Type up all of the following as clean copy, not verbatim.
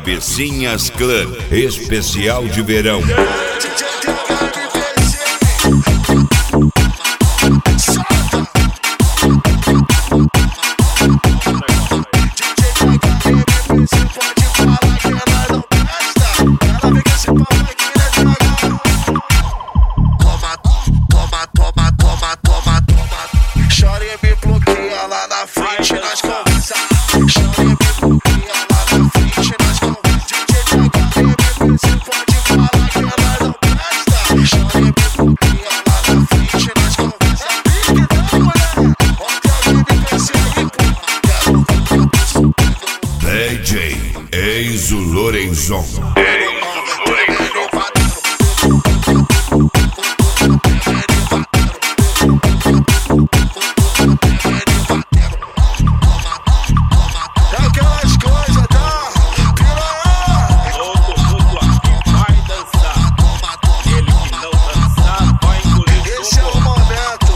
Cabecinhas Clã, especial de verão. Chora e me bloqueia lá na frente, nós conversa. Chora e me bloqueia lá na frente, nós conversa. Você pode falar que ela não presta. Chora e me bloqueia lá na frente, nós conversa. DJ Enzo Lorenzon. Aquelas coisas, tá? Piranha! Todo mundo aqui vai dançar. Ele que não dançar vai engolir. Esse é o momento.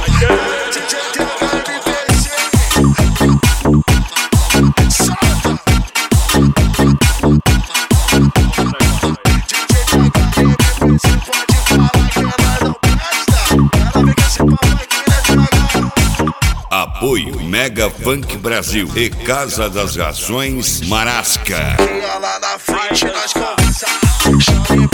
Apoio Mega Funk Brasil e Casa das Rações Marasca. Lá na frente nós conversa.